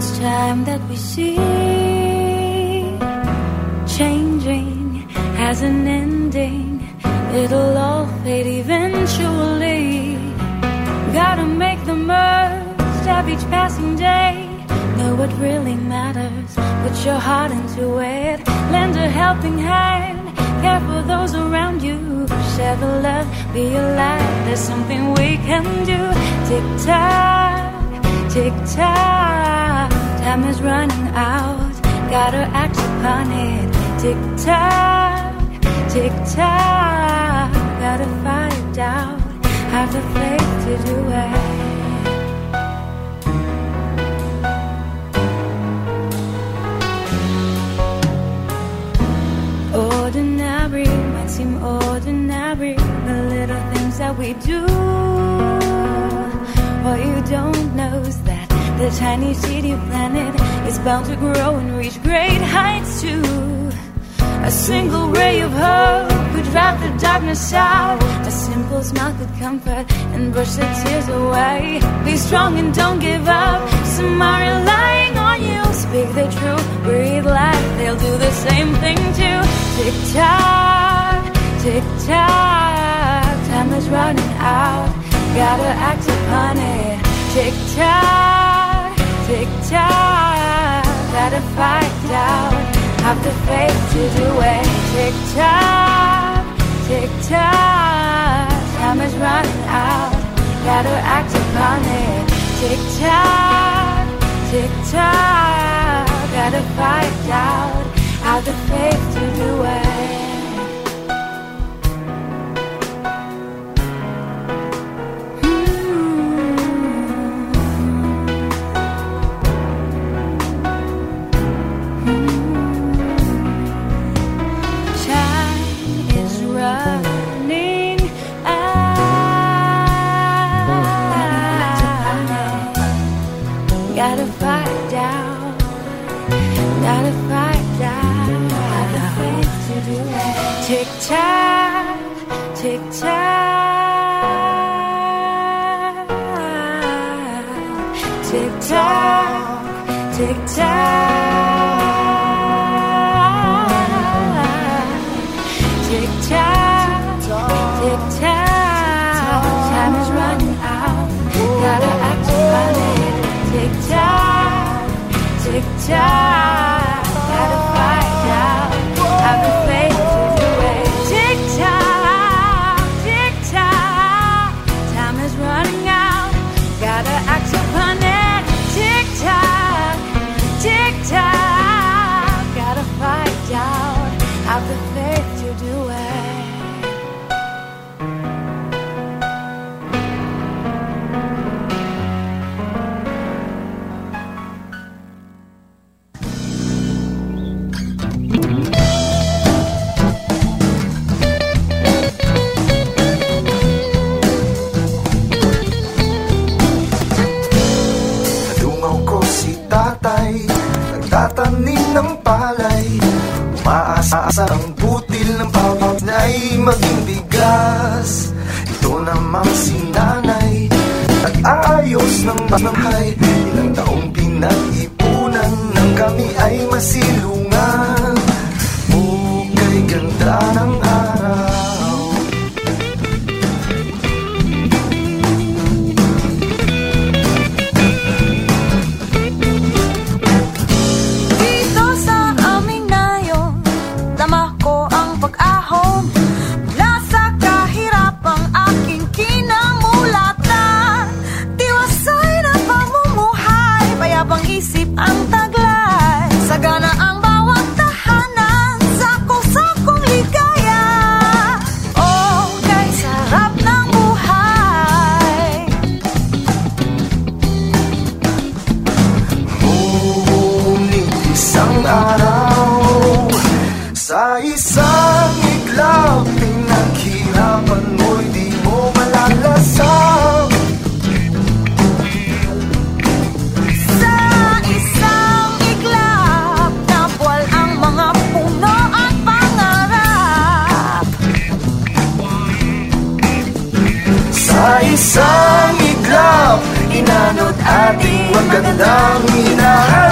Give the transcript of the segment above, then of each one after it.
It's time that we see changing has an ending. It'll all fade eventually. Gotta make the most of each passing day. Know what really matters. Put your heart into it. Lend a helping hand. Care for those around you. Share the love. Be alive. There's something we can do. Tick tock, tick tock. Time is running out. Gotta act upon it. Tick tock, tick tock. Gotta fight out. Have the faith to do it. Ordinary might seem ordinary, the little things that we do. What you don't know is that the tiny seed you planted is bound to grow and reach great heights too. A single ray of hope could drive the darkness out. A simple smile could comfort and brush the tears away. Be strong and don't give up. Some are relying on you. Speak the truth, breathe life. They'll do the same thing too. Tick tock, tick tock. Time is running out. Gotta act upon it. Tick tock, tick tock. Gotta fight out. Have the faith to do it. Tick tock, tick tock. Time is running out. Gotta act upon it. Tick tock, tick tock. Gotta fight out. Have the faith to do it. Gotta fight down, gotta fight down. Have the faith to do it. Tick tock, tick tock, tick tock, tick tock, tick tock, tick tock. Time is running out. Gotta act upon it. Tick tock, tick tock. Gotta fight out. Have the faith to do it. Tick tock, tick tock. Time is running out. Gotta act upon it. Tick tock, tick tock. Gotta fight out. Have the faith to do it. Nagtatanim ng palay, umaasa ang butil ng bawat ay maging bigas. Ito namang si nanay, nag-aayos ng bahay. Ilang taong pinag-ipunan nang kami ay masilungan. Oh, kay ganda ng araw. Ang taglay, sagana ang bawat tahanan, sako-sakong ligaya. Oh, kay sarap ng buhay. Ngunit isang araw, sa isang iglap, pinaghirapan mo'y di mo malalasap. Sa isang iglap, inanod ating magandang hinahanap.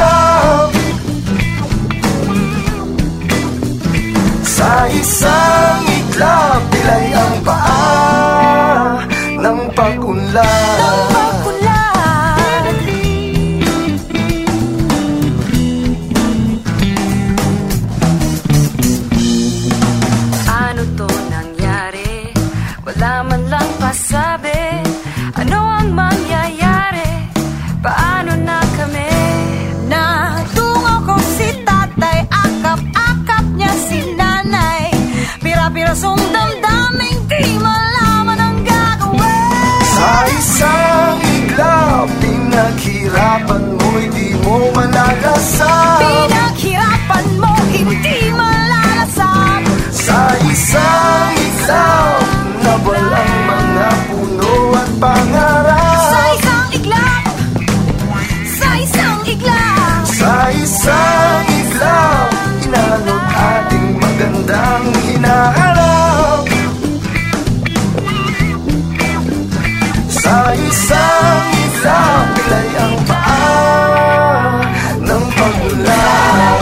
isang iglap, inalot ating magandang hinaharap. Sa isang iglap, pilay ang paa ng pag-ulan.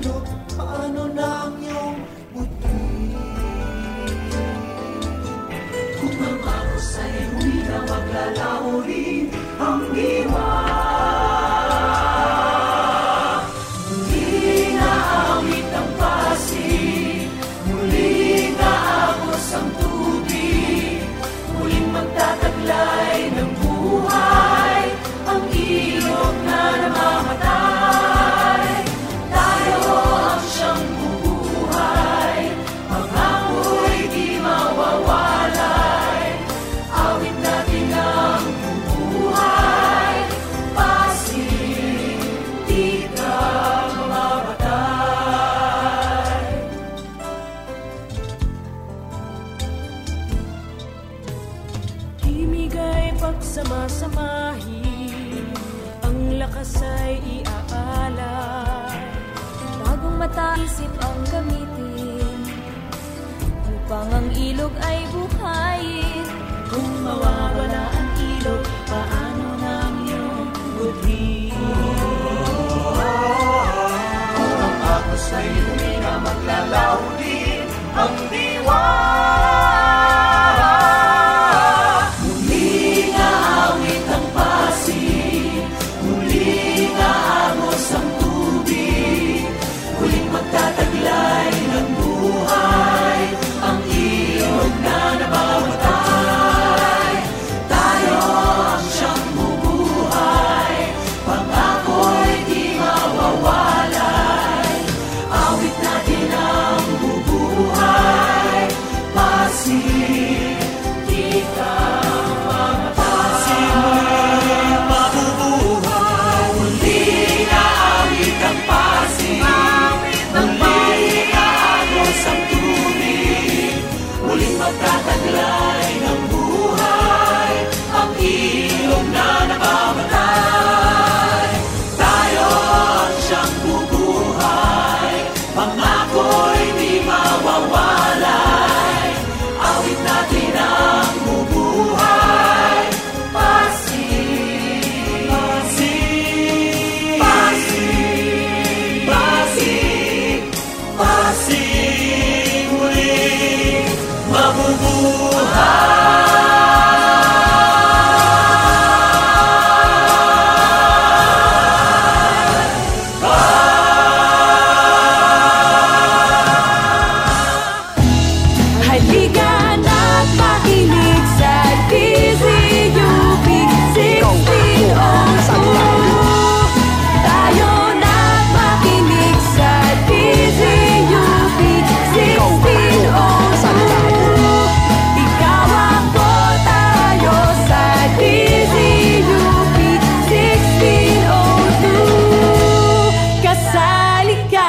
ilog, paano na ang iyong buti? Kung ang ako sa'y hindi na maglalaho rin ang diwa. Muli na awit ang pasig, muli na agos ang tubig, muling magtataglay ng buhay ang ilog na namamatay. Tayo ang siyang bubuhay, pangako'y di mawawalay. Awit natin ang bubuhay, pasig, di ka mamamatay. Himig ay pagsamasamahin, ang lakas ay iaalay. Bagong mata, isip ang gamitin, upang ang ilog ay buhayin. Kung mawawala ang ilog, paano na ang iyong budhi? Kung ang ako sa'y hindi na maglalaho din ang diwa. Muli nga awit ang pasig, muli nga agos ang tubig, muling magtataglay ng buhay ang ilog na namamatay. Tayo ang siyang bubuhay, pangako'y di mawawalay. Awit natin ang bubuhay, pasig, di ka mamatay. Muling mabubuhay, muli na awit ang pasig, muli na agos ang tubig, muling magtataglay ng buhay ang ilog na namamatay. Tayo ang siyang bubuhay, pangako'y di mawawalay. Awit natin ang bubuhay, pasig, pasig, pasig, pasig, pasig, muling mabubuhay. Halika na't makinig sa DZUP 1602. Tayo na't makinig sa DZUP 1602. Ikaw ako, tayo sa DZUP 1602. Kasali ka.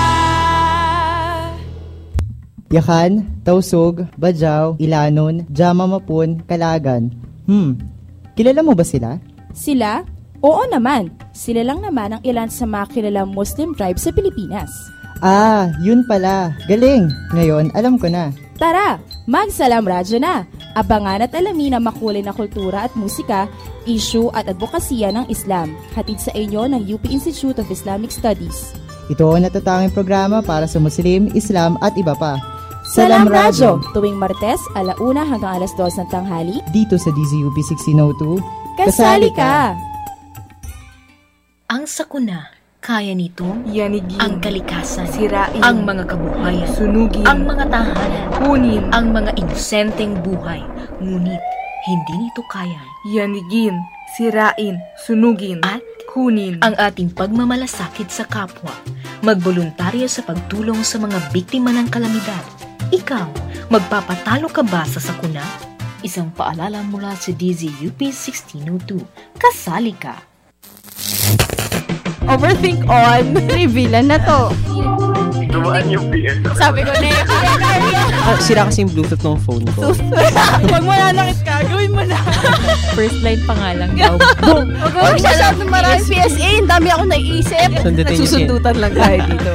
Yakan, Tausug, Bajau, Ilanon, Jama Mapun, Kalagan. Kilala mo ba sila? Sila? Oo naman. Sila lang naman ang ilan sa mga kilalang Muslim tribes sa Pilipinas. Ah, yun pala. Galing. Ngayon, alam ko na. Tara, magsalam radyo na. Abangan at alamin ang makulay na kultura at musika, issue at advokasya ng Islam. Hatid sa inyo ng UP Institute of Islamic Studies. Ito ang natatanging programa para sa Muslim, Islam at iba pa. Salam Radyo, tuwing Martes, 1:00 hanggang 2:00 ng tanghali. Dito sa DZUP 1602. Kasali ka! Ang sakuna, kaya nitong yanigin, ang kalikasan, sirain, ang mga kabuhayan, sunugin, ang mga tahanan, kunin, ang mga inosenteng buhay. Ngunit, hindi nito kaya yanigin, sirain, sunugin, at kunin ang ating pagmamalasakit sa kapwa. Magboluntaryo sa pagtulong sa mga biktima ng kalamidad. Ikaw, magpapatalo ka ba sa sakuna? Isang paalala mula sa DZUP 1602. Kasali ka! Overthink on. Revealan na to. Dumaan yung PS. Sabi ko na Sira kasi yung Bluetooth ng phone ko. Huwag mo nanakit ka. Gawin mo na. First line pa nga lang daw. Boom! Huwag mo masyadong maraming PSA. Ang dami ako naiisip. Sundutin niyo siya. susundutan lang tayo dito.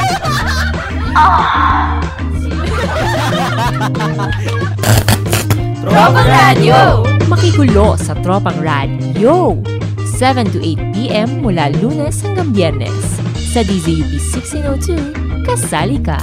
Tropang Radio! Makigulo sa Tropang Radio. 7 to 8 p.m. mula Lunes hanggang Biyernes. Sa DZUP 1602, kasali ka!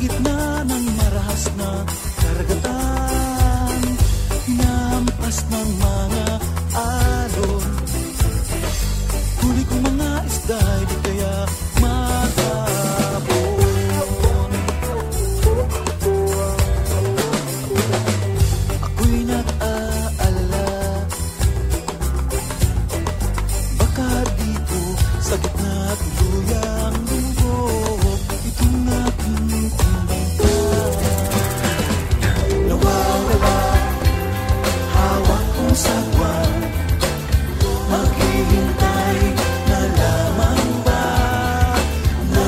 gitna ng marahas na karagatan, hinampas ng mga alon. Huli kong mga isda'y di kaya matapon. Ako'y nag-aalala, baka dito sa gitna tuluyang lubog itong aking kumbangka. Nawawala, hawak kong sagwa, maghihintay na lamang ba na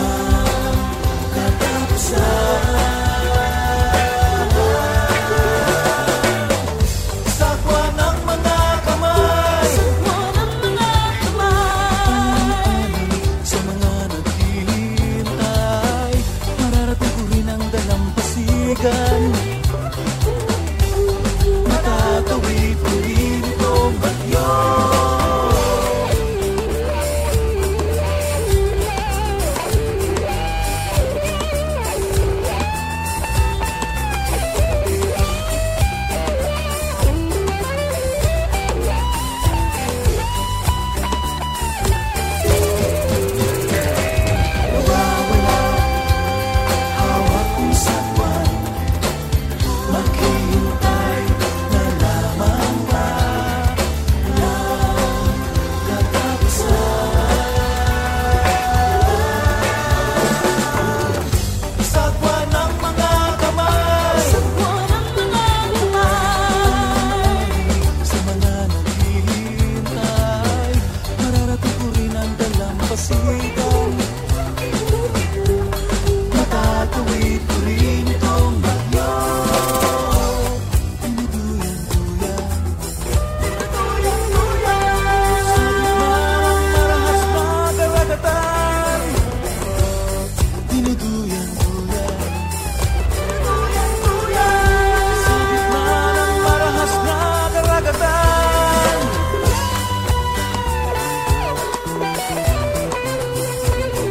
katapusan. Sagwa ng mga kamay, sa mga naghihintay, mararating ko rin ang dalampasigan. Matatawid ko rin itong bagyo. Nawawala, hawak kong sagwa, maghihintay na lamang ba na katapusan. Sagwa ng mga kamay, sa mga naghihintay, mararating ko rin ang dalampasigan. Matatawid ko rin itong bagyo. Dinuduyan-duyan, sa marahas na karagatan. Dinuduyan-duyan, sa gitna ng marahas na karagatan.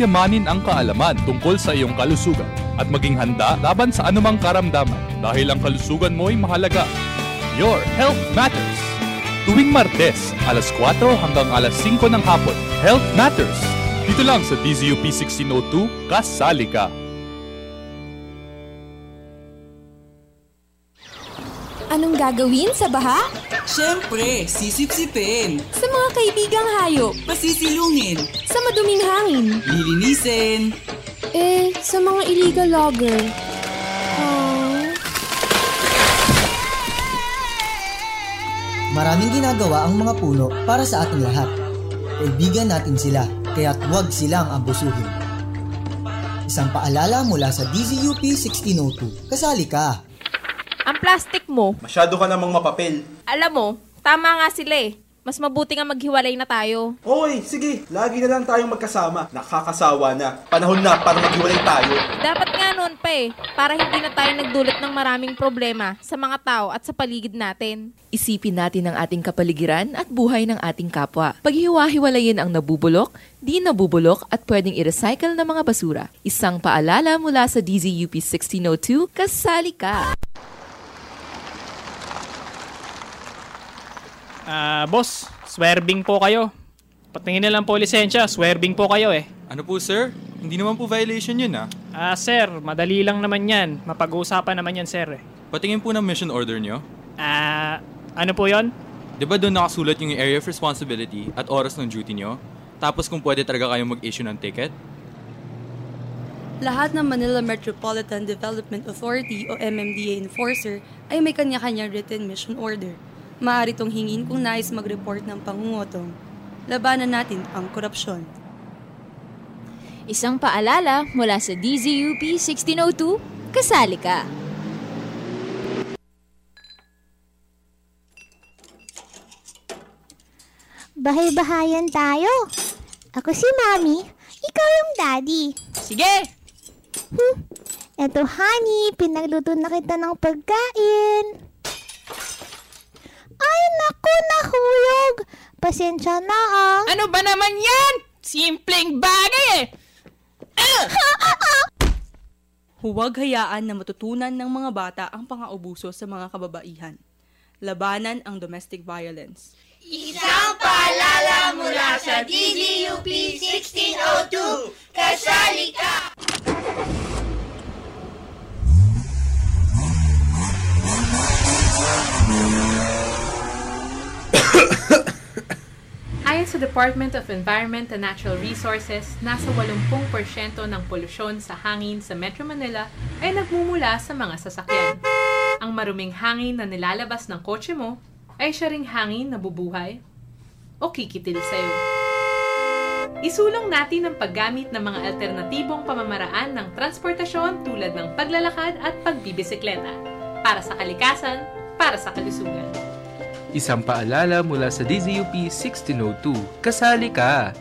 yamanin ang kaalaman tungkol sa iyong kalusugan at maging handa laban sa anumang karamdaman dahil ang kalusugan mo ay mahalaga. Your Health Matters. Tuwing Martes, alas 4 hanggang alas 5 ng hapon. Health Matters. Dito lang sa DZUP 1602, kasali ka. Anong gagawin sa baha? Siyempre, sisip-sipin. Sa mga kaibigang hayop? Pasisilungin. Sa maduming hangin? Lilinisin. Sa mga illegal logger? Maraming ginagawa ang mga puno para sa ating lahat. Kaibigan natin sila, kaya't huwag silang abusuhin. Isang paalala mula sa DZUP 1602. Kasali ka! Ang plastic mo. Masyado ka namang mapapel. Alam mo, tama nga sila eh. Mas mabuti nga maghiwalay na tayo. Okay, sige. Lagi na lang tayong magkasama. Nakakasawa na. Panahon na para maghiwalay tayo. Dapat nga noon pa eh. Para hindi na tayo nagdulot ng maraming problema sa mga tao at sa paligid natin. Isipin natin ang ating kapaligiran at buhay ng ating kapwa. Paghiwa-hiwalayin ang nabubulok, di nabubulok at pwedeng i-recycle na mga basura. Isang paalala mula sa DZUP 1602, kasali ka! Boss, swerving po kayo. Patingin na lang po lisensya, swerving po kayo eh. Ano po sir? Hindi naman po violation yun Sir, madali lang naman yan. Mapag-uusapan naman yan sir eh. Patingin po ng mission order nyo. Ano po yon? Diba doon nakasulat yung area of responsibility at oras ng duty nyo? Tapos kung pwede talaga kayong mag-issue ng ticket? Lahat ng Manila Metropolitan Development Authority o MMDA enforcer ay may kanya-kanyang written mission order. Maaari itong hingin kung nais mag-report ng pangungutong. Labanan natin ang korupsyon. Isang paalala mula sa DZUP 1602, kasali ka! Bahay-bahayan tayo. Ako si Mami, ikaw yung Daddy. Sige! Eto honey, pinagluto na kita ng pagkain. Ay, naku, nahulog. Pasensya na Ano ba naman yan? Simpleng bagay eh. Huwag hayaan na matutunan ng mga bata ang pang-aabuso sa mga kababaihan. Labanan ang domestic violence. Isang paalala mula sa DZUP 1602. Kasali ka! Ayon sa Department of Environment and Natural Resources, nasa 80% ng polusyon sa hangin sa Metro Manila ay nagmumula sa mga sasakyan. Ang maruming hangin na nilalabas ng kotse mo ay siya ring hangin na bubuhay o kikitil sa'yo. Isulong natin ang paggamit ng mga alternatibong pamamaraan ng transportasyon tulad ng paglalakad at pagbibisikleta para sa kalikasan, para sa kalusugan. Isang paalala mula sa DZUP 1602, kasali ka!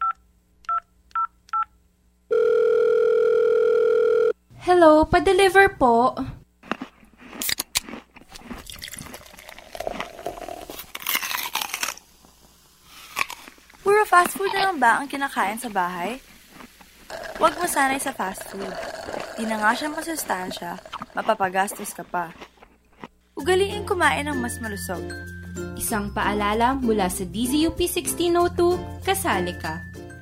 Hello, pa-deliver po. Puro fast food na lang ba ang kinakain sa bahay? Huwag masanay sa fast food. Di na nga siya masustansya, mapapagastos ka pa. Ugaliin kumain ng mas malusog. Isang paalala mula sa DZUP 1602, kasali ka.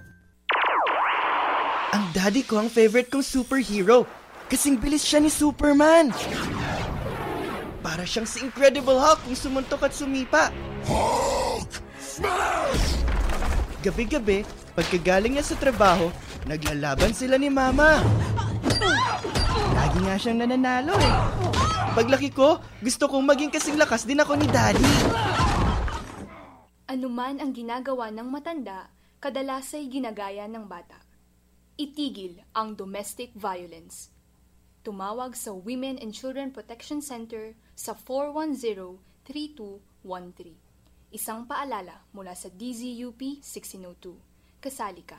Ang daddy ko ang favorite kong superhero. Kasing bilis siya ni Superman. Para siyang si Incredible Hulk kung sumuntok at sumipa. Hulk! Smash! Gabi-gabi, pagkagaling niya sa trabaho, naglalaban sila ni Mama. Lagi nga siyang nananalo eh. Paglaki ko, gusto kong maging kasing lakas din ako ni Daddy. Anuman ang ginagawa ng matanda, kadalasay ginagaya ng bata. Itigil ang domestic violence. Tumawag sa Women and Children Protection Center sa 410-3213. Isang paalala mula sa DZUP 1602. Kasali ka.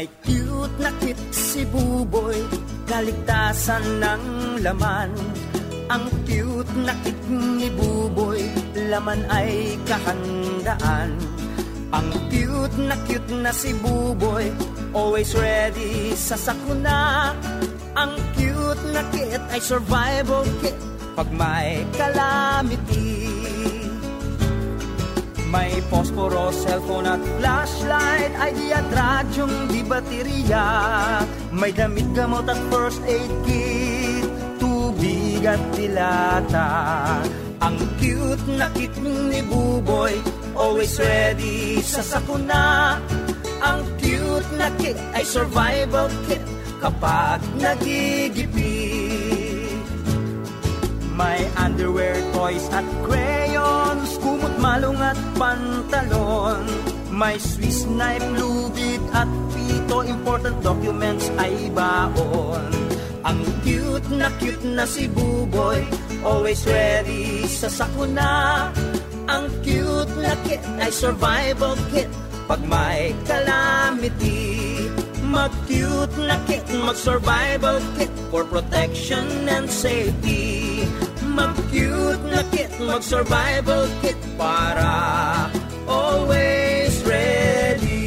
May cute na kit si Buboy, kaligtasan ng laman. Ang cute na kit ni Buboy, laman ay kahandaan. Ang cute na si Buboy, always ready sa sakuna. Ang cute na kit ay survival kit pag may calamity. May posporo, cellphone at flashlight, ID at radyong di baterya. May damit, gamot at first aid kit, tubig at dilata. Ang cute na kit ni Buboy, always ready sa sakuna. Ang cute na kit ay survival kit kapag nagigipit. May underwear, toys at crayons, kumot, malong at pantalon. May Swiss knife, lubid at pito, important documents ay baon. Ang cute na si Buboy, always ready sa sakuna. Ang cute na kit ay survival kit pag may calamity. Mag-cute na kit, mag-survival kit for protection and safety. Mag-cute na kit, mag-survival kit para always ready.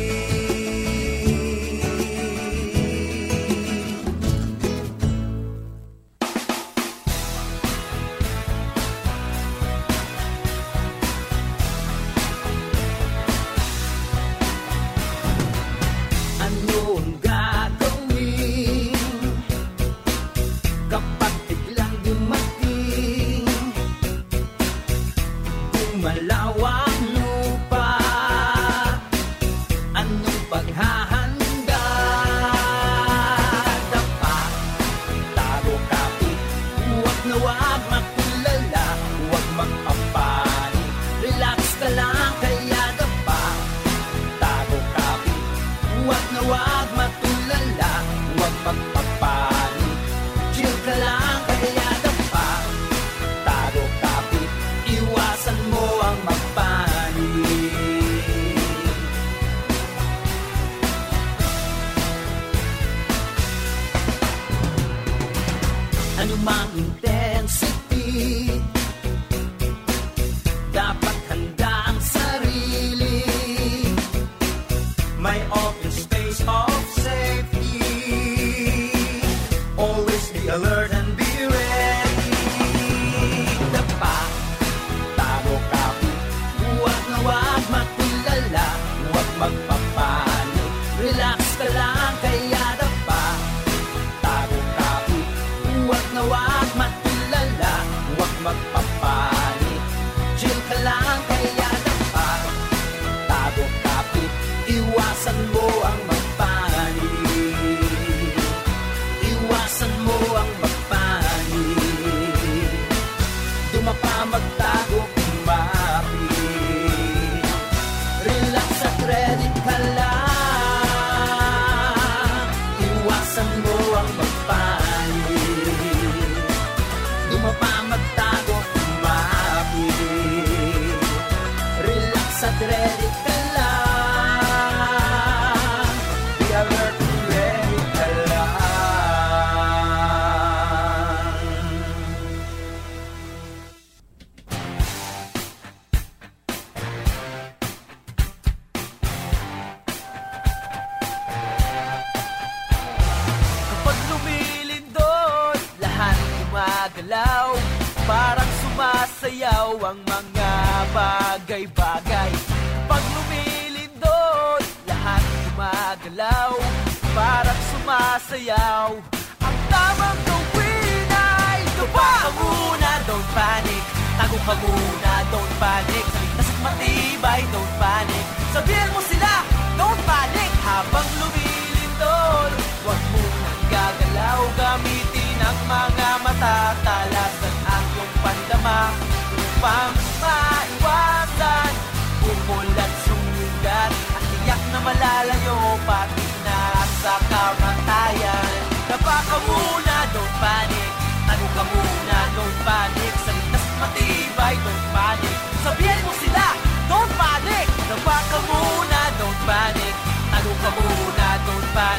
Anumang intensity, dapat handa ang sarili. May open space of safety. Always be alert and be ready. Dapa, tago, kapit, huwag na huwag matulala, huwag magpapanik. Relax ka lang, kaya dapa, tago, kapit, huwag na huwag matulala, huwag magpapanik. Chill ka lang, kaya dapat tago, kapit, iwasan mo ang magpanik. Iwasan mo ang magpanik. Dumapa, magtago, kumapit. Relax at ready ka lang. Iwasan mo ang magpanik. Dumapa, magtago, kumapit. Relax at ready ka lang. Be alert and ready ka lang. Kapag lumilindol, lahat gumagalaw. Parang sumasayaw ang mga bagay-bagay. Pag lumilindol, lahat gumagalaw. Parang sumasayaw. Ang tamang gawin ay tupa ka muna, don't panic. Tago ka muna, don't panic. Ligtas at matibay, don't panic. Sabihan mo sila, don't panic. Habang lumilindol, huwag munang gagalaw. Gamitin ang mga matatalasan ang iyong pandama upang maiwasan umulat, sumugat at tiyak na malalayo pati na sa kamatayan. Dapa ka muna, don't panic. Tago ka muna, don't panic. Sa ligtas at matibay, don't panic. Sabihan mo sila, don't panic. Dapa ka muna, don't panic. Tago ka muna, don't panic.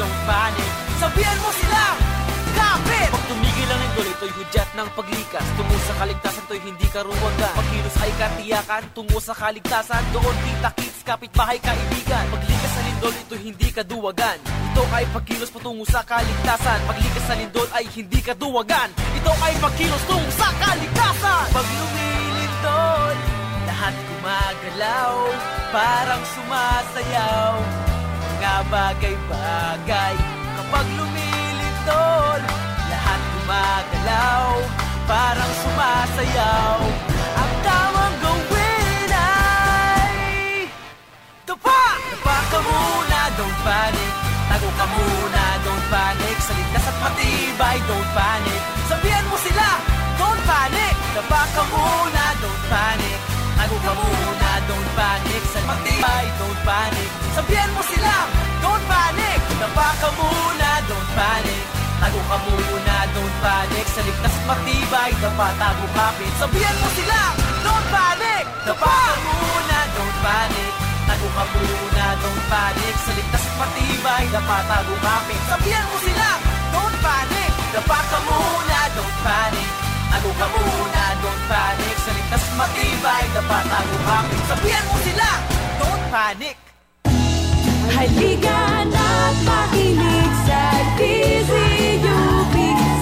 don't panic. Sabihan mo sila, kapit! Pag tumigil ang lindol, ito'y hudyat ng paglikas. Tungo sa kaligtasan, to'y hindi karuwagan. Pagkilos ay katiyakan, tungo sa kaligtasan. Doon kita-kits, kapitbahay, kaibigan. Paglikas sa lindol, ito'y hindi kaduwagan. Ito ay pagkilos patungo sa kaligtasan. Paglikas sa lindol ay hindi kaduwagan. Ito ay pagkilos tungo sa kaligtasan. Pag lumilindol, lahat gumagalaw, parang sumasayaw. Mga bagay-bagay, kapag lumilindol, lahat gumagalaw, parang sumasayaw. Ang tamang gawin ay tapa! Tapa ka muna, don't panic. Tago ka muna, don't panic. Sa ligtas at matibay, don't panic. Sabihan mo sila, don't panic. Tapa ka muna, don't panic. Tago ka muna, don't panic. Sa matibay, don't panic. Sabihan mo sila, don't panic. Tapa ka muna, don't panic. Tago ka muna, don't panic. Sa ligtas at matibay, dapat tago kapit. Sabihan mo sila, don't panic. Tapa ka muna, don't panic. Tago ka muna, don't panic. Sa ligtas at matibay, dapat tago kapit. Sabihan mo sila, don't panic. Tapa ka muna, don't panic. Tago ka muna, don't panic. Sa ligtas at matibay, dapat tago kapit. Sabihan mo sila, don't panic. Halika na't makinig sa DZUP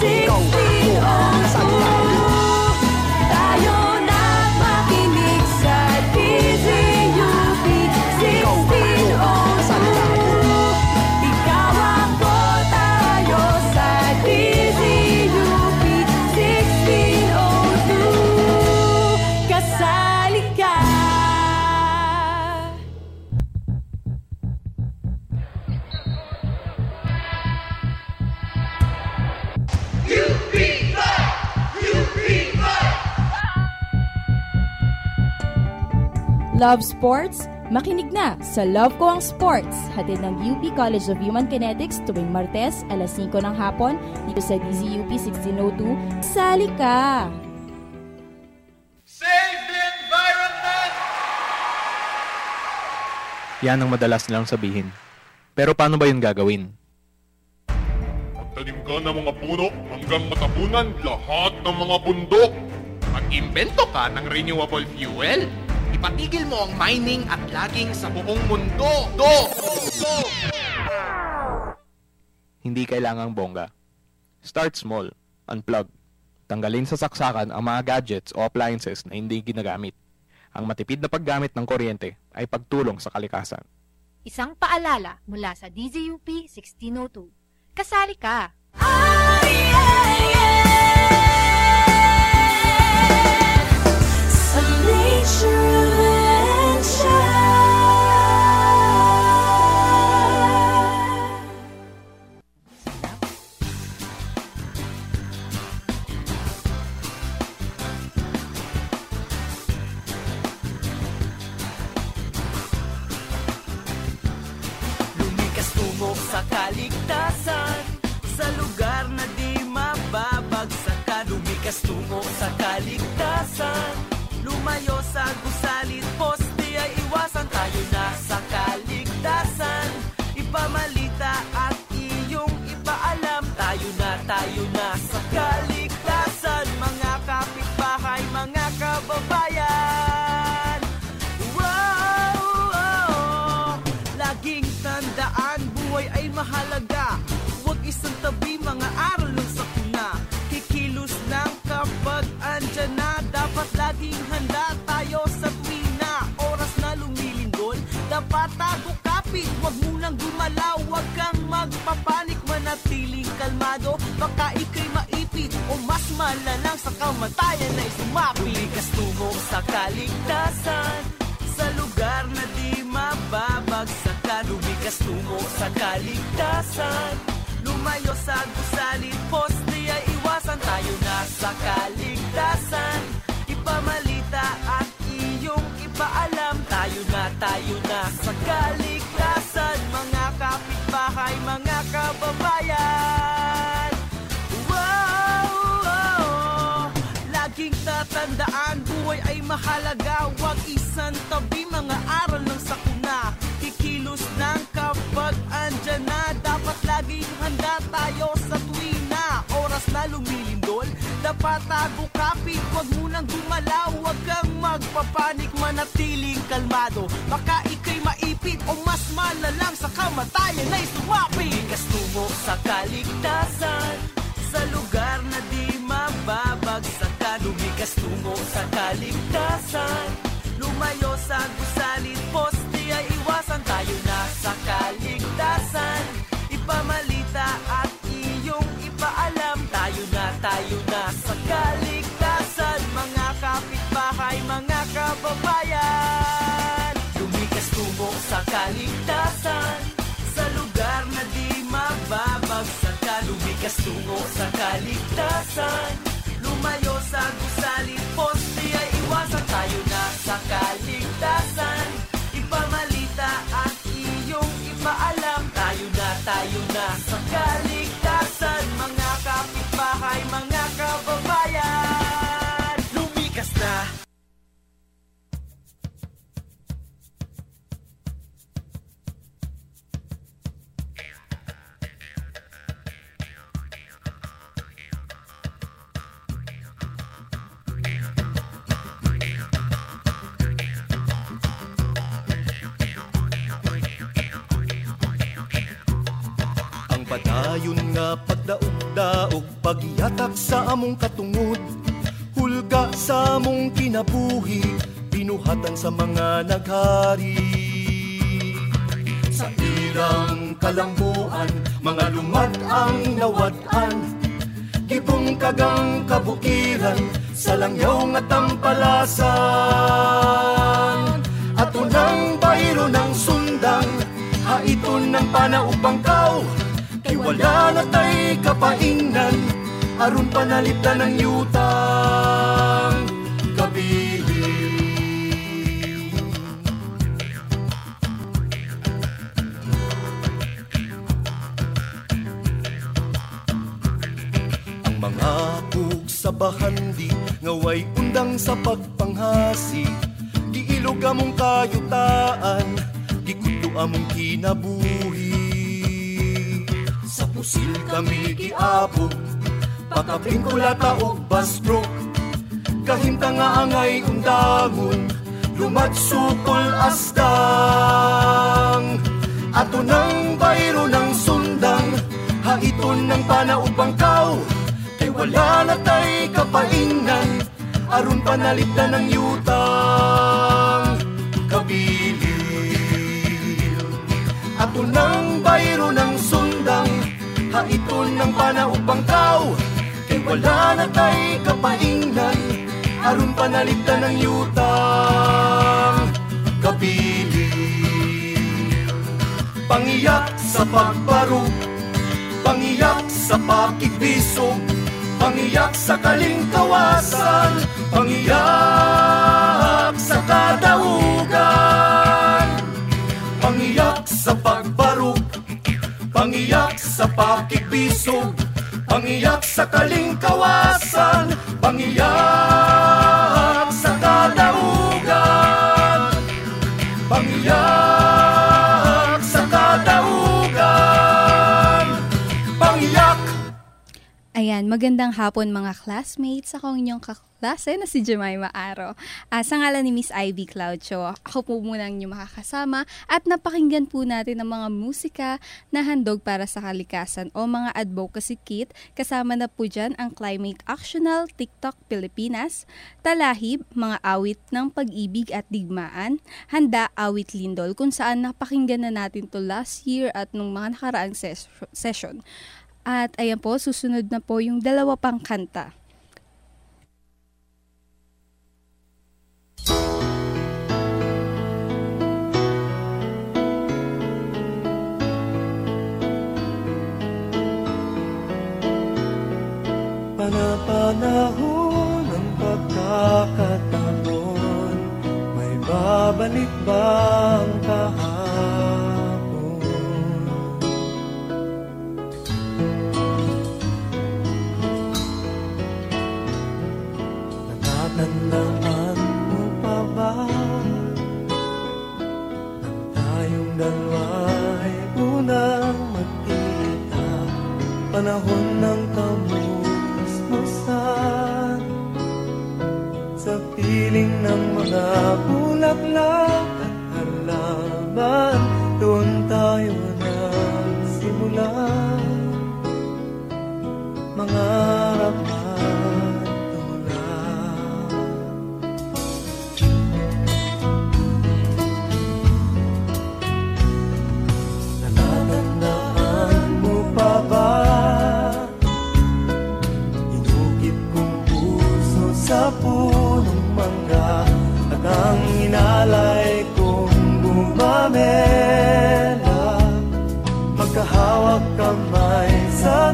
1602. Tayo na't makinig sa DZUP 1602. Ikaw ako, tayo sa DZUP 1602. Kasali ka. Love sports? Makinig na sa Love Ko Ang Sports, hatid ng UP College of Human Kinetics tuwing Martes, alas 5 ng hapon, dito sa DZUP 1602. Sali ka! Save the environment! Yan ang madalas nilang sabihin. Pero paano ba yun gagawin? Magtanim ka ng mga puno hanggang matabunan lahat ng mga bundok. Mag-imbento ka ng renewable fuel. Ipatigil mo ang mining at logging sa buong mundo. Hindi kailangang bongga. Start small. Unplug. Tanggalin sa saksakan ang mga gadgets o appliances na hindi ginagamit. Ang matipid na paggamit ng kuryente ay pagtulong sa kalikasan. Isang paalala mula sa DZUP 1602. Kasali ka! Sa nature Sa kaligtasan, sa lugar na di mababagsakan. Lumikas tungo sa kaligtasan, lumayo sa gusalit, poste ay iwasan. Tayo na sa kaligtasan, ipamalita at iyong ipaalam. Tayo na sa kaligtasan, mga kapitbahay, mga kababayan. Laging tandaan, buhay ay mahalaga. Huwag isang tabi, mga aral ng sakuna. Kikilos lang kapag andyan na. Dapat laging handa tayo sa tuwina. Oras na lumilindol, dapat tago kapit. Huwag munang gumalaw, huwag kang magpapanik. Manatiling kalmado, baka ikay maipit o mas malalang sa kamatayan na isumapit. Lumikas tungo sa kaligtasan, sa lugar na di mababagsakan. Lumikas tungo sa kaligtasan, lumayo sa gusalit, poste ay iwasan. Tayo na sa kaligtasan, ipamalita at iyong ipaalam. Tayo na sa kaligtasan, mga kapitbahay, mga kababayan. Laging tatandaan, buhay ay mahalaga. Huwag isang tabi, mga aral ng sakuna. kikilos ng kapag andyan na. Dapat laging handa tayo sa tuwina. Oras na lumilindol, dapat tago kapit. Huwag munang gumalaw, huwag kang magpapanik. Manatiling kalmado, baka ikay maipit o mas malalang sa kamatayan ay sumapit. Likas tungo sa kaligtasan, sa lugar na di mababagsakan. Lumikas tungo sa kaligtasan, lumayo sa gusalit, poste ay iwasan. Tayo na sa kaligtasan, ipamalita at iyong ipaalam. Tayo na sa kaligtasan, mga kapitbahay, mga kababayan. Lumikas tungo sa kaligtasan, sa lugar na di mababagsakan. Lumikas tungo sa kaligtasan, lumayo sa gusalit, poste ay iwasan. Tayo na sa kaligtasan, ipamalita at iyong ipaalam. Tayo na sa kaligtasan, mga kapitbahay, mga kababayan. Lumikas na. Padayon nga pagdaog-daog, pagyatak sa among katungod, hulga sa among kinabuhi, binuhatan sa mga naghari. Sa irang kalambuan, mga lumad ang nawad-an, gibong kagang kabukiran, sa langyaw nga tampalasan. Ato nang bayro ng sundang, haiton ng panaubangkaw, kay wala na tay kapaingnan, aron panalipdan ng yutang kabili. Ang mga pug sa bahandi, ngaway undang sa pagpanghasi, giilog among kayutaan, gikudlo among kinabuhi. Sa pusil kami giabog, pakaping kulata o basbrok, kahimta nga angay undangon, lumad sukol asdang. Ato nang bayro ng sundang, haiton ng panaubangkaw, kay wala na tay kapaingnan, aron panalipdan ng yutang kabili. Ato nang bayro ng sundang, haiton ng panaubangkaw, kay wala na tay kapaingnan, aron panalipdan ng yutang kabili. Pangiyak sa pagbarog, pangiyak sa pakigbisog, pangiyak sa kalingkawasan, pangiyak sa kadaugan. Pangiyak sa pagbarog, pangiyak sa pakigbisog, pangiyak sa kalingkawasan, pangiyak sa kadaugan. Pangiyak sa kadaugan. Pangiyak. Ayan, magandang hapon mga classmates. Ako ang inyong kaklase na si Jemima Aro. Sa ngalan ni Miss Ivy Claudio, ako po muna ang inyong makakasama at napakinggan po natin ang mga musika na handog para sa kalikasan o mga advocacy kit. Kasama na po dyan ang Climate Actional, TikTok Pilipinas, Talahib, mga awit ng pag-ibig at digmaan, Handa Awit Lindol, kung saan napakinggan na natin to last year at nung mga nakaraang session. At ayan po, susunod na po yung dalawa pang kanta. Panapanahon ng pagkakataon, may babalik bang kahapon? Natatandaan mo pa ba nang tayong dalawa'y unang magkita, panahon ng kamusmusan. Sa piling ng mga bulaklak at halaman, doon tayo nagsimula. Mga sa punong mangga at ang inalay kong bumamela, magkahawak kamay sa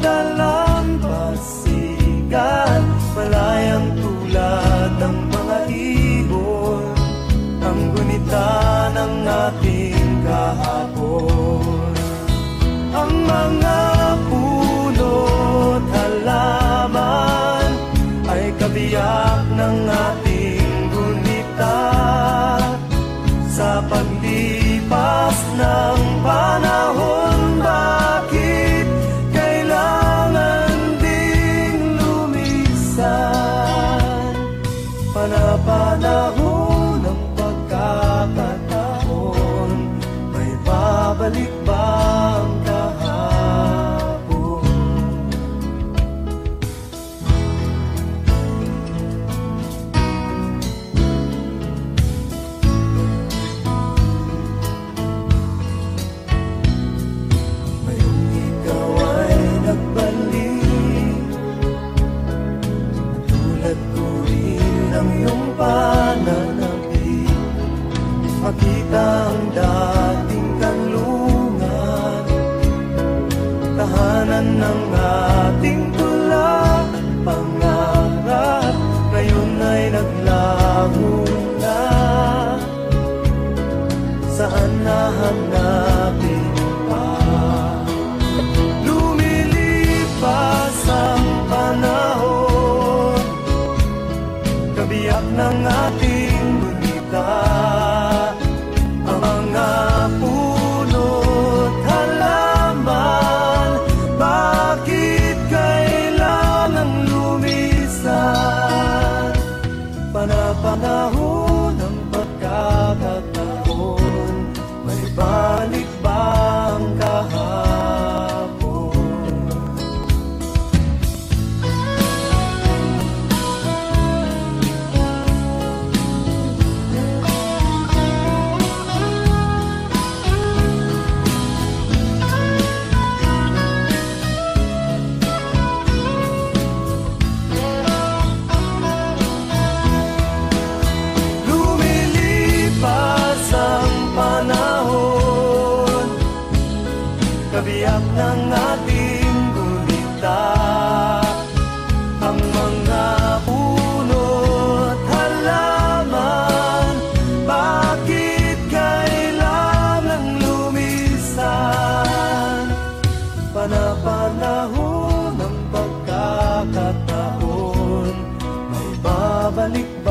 dalampasigan, malayang tulad ng mga ibon, ang gunita ng ating kahapon. Ang mga puno't halaman ay kabiyak ng ating gunita. Sa paglipas ng panahon, bakit kailangan ding lumisan? Panapanahon ng pagkakataon, may babalik ba ang kahapon? Ngayong ikaw ay nagbalik, tulad ko rin ang iyong pananabik, makita ang dating kanlungan, tahanan ng ating tula at pangarap, ngayon ay naglaho na. Saan nahanapin pa? Lumilipas ang panahon, kabiyak ng ating gunita. Ang mga puno't halaman, bakit kailangang lumisan? Panapanahon ng pagkakataon, may balik ba ang kahapon? Lumilipas ang panahon, kabiyak ng ating gunita. Ang mga puno't halaman, bakit kailangang lumisan? Panapanahon ng pagkakataon, may babalik ba